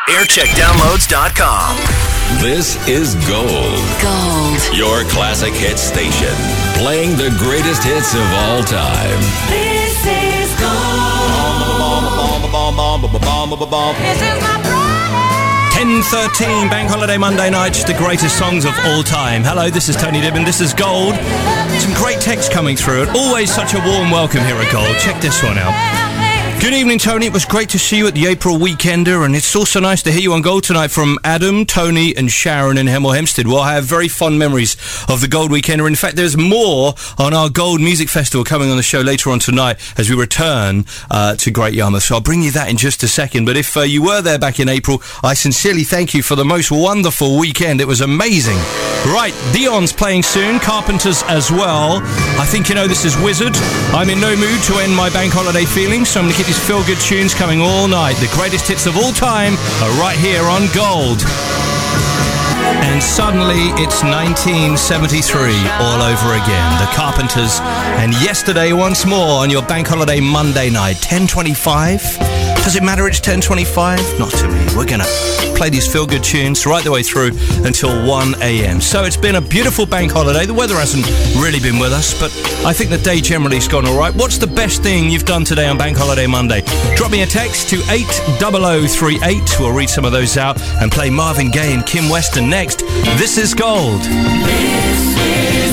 Aircheckdownloads.com. This is Gold. Gold. Your classic hit station. Playing the greatest hits of all time. This is Gold. This is my brother. 10:13, Bank Holiday Monday night, just the greatest songs of all time. Hello, this is Tony Dibben, this is Gold. Some great texts coming through, and always such a warm welcome here at Gold. Check this one out. Good evening, Tony. It was great to see you at the April Weekender, and it's also nice to hear you on Gold tonight from Adam, Tony and Sharon in Hemel Hempstead. Well, I have very fond memories of the Gold Weekender. In fact, there's more on our Gold Music Festival coming on the show later on tonight as we return to Great Yarmouth. So I'll bring you that in just a second. But if you were there back in April, I sincerely thank you for the most wonderful weekend. It was amazing. Right, Dion's playing soon, Carpenters as well. I think you know this is Wizard. I'm in no mood to end my bank holiday feelings, so I'm going to keep these feel-good tunes coming all night. The greatest hits of all time are right here on Gold. And suddenly it's 1973 all over again. The Carpenters and Yesterday once more on your bank holiday Monday night. 10:25. Does it matter it's 10:25? Not to me. We're going to play these feel-good tunes right the way through until 1 a.m. So it's been a beautiful bank holiday. The weather hasn't really been with us, but I think the day generally has gone all right. What's the best thing you've done today on Bank Holiday Monday? Drop me a text to 80038. We'll read some of those out and play Marvin Gaye and Kim Weston next. This is Gold. This is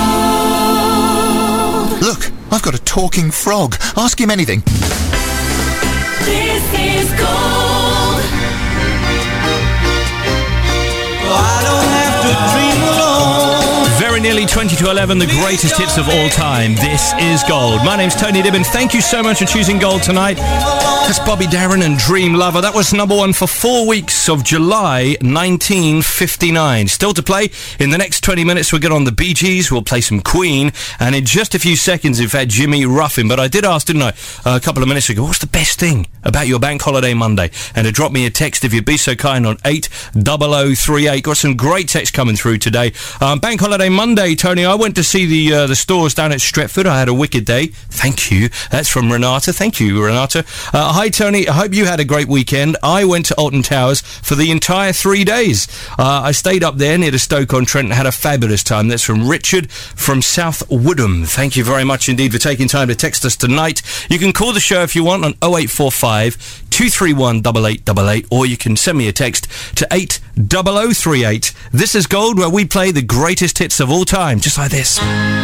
Gold. Look, I've got a talking frog. Ask him anything. This is Gold. I don't have to dream alone. Very nearly 20 to 11, the greatest hits of all time. This is Gold. My name's Tony Dibben. Thank you so much for choosing Gold tonight. That's Bobby Darin and Dream Lover. That was number one for 4 weeks of July 1959. Still to play. In the next 20 minutes, we'll get on the Bee Gees. We'll play some Queen. And in just a few seconds, in fact, Jimmy Ruffin. But I did ask, didn't I, a couple of minutes ago, what's the best thing about your Bank Holiday Monday? And to drop me a text, if you'd be so kind, on 80038. Got some great texts coming through today. Bank Holiday Monday, Tony, I went to see the stores down at Stretford. I had a wicked day. Thank you. That's from Renata. Thank you, Renata. Hi, Tony. I hope you had a great weekend. I went to Alton Towers for the entire 3 days. I stayed up there near the Stoke-on-Trent and had a fabulous time. That's from Richard from South Woodham. Thank you very much indeed for taking time to text us tonight. You can call the show if you want on 0845 231 8888, or you can send me a text to 80038. This is Gold, where we play the greatest hits of all time, just like this.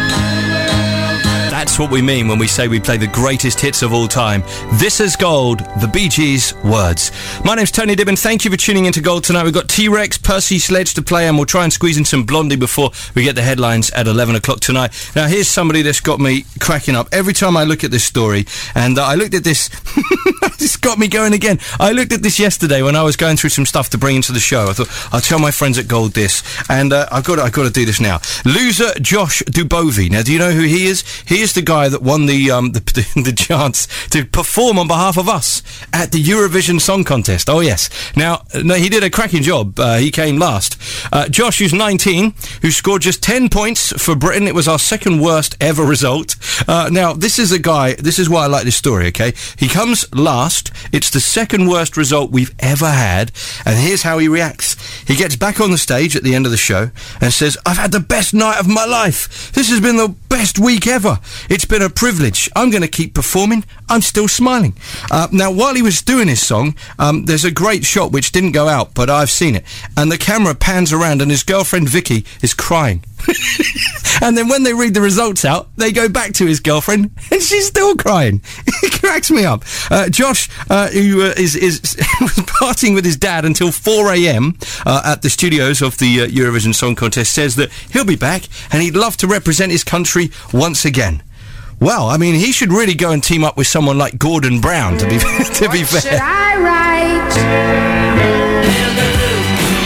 That's what we mean when we say we play the greatest hits of all time. This is Gold, the Bee Gees' words. My name's Tony Dibben. Thank you for tuning into Gold tonight. We've got T-Rex, Percy Sledge to play, and we'll try and squeeze in some Blondie before we get the headlines at 11 o'clock tonight. Now, here's somebody that's got me cracking up. Every time I look at this story, and I looked at this... It's got me going again. I looked at this yesterday when I was going through some stuff to bring into the show. I thought, I'll tell my friends at Gold this. And I've got to do this now. Loser Josh Dubovi. Now, do you know who he is? He is the guy that won the chance to perform on behalf of us at the Eurovision Song Contest. Oh, yes. Now, no, he did a cracking job. He came last. Josh, who's 19, who scored just 10 points for Britain. It was our second worst ever result. Now, this is a guy, this is why I like this story, okay? He comes last. It's the second worst result we've ever had. And here's how he reacts. He gets back on the stage at the end of the show and says, I've had the best night of my life. This has been the best week ever. It's been a privilege. I'm going to keep performing. I'm still smiling. Now, while he was doing his song, there's a great shot which didn't go out, but I've seen it. And the camera pans around and his girlfriend Vicky is crying. And then when they read the results out, they go back to his girlfriend and she's still crying. It cracks me up. Josh, who was partying with his dad until 4 a.m. At the studios of the Eurovision Song Contest, says that he'll be back and he'd love to represent his country once again. Well, I mean, he should really go and team up with someone like Gordon Brown, to be fair. Should I write? The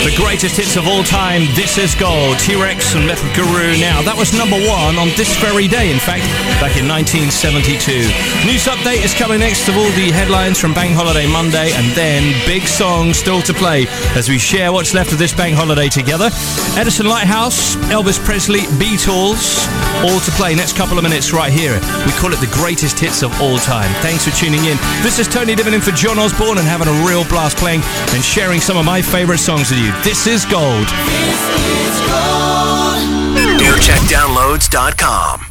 The greatest hits of all time. This is Gold. T-Rex and Method Guru. Now, that was number 1 on this very day, in fact, back in 1972. News update is coming next of all the headlines from Bank Holiday Monday, and then big songs still to play as we share what's left of this bank holiday together. Edison Lighthouse, Elvis Presley, Beatles, all to play next couple of minutes right here. We call it the greatest hits of all time. Thanks for tuning in. This is Tony Divin in for John Osborne and having a real blast playing and sharing some of my favourite songs with you. This is Gold. This is gold. Aircheckdownloads.com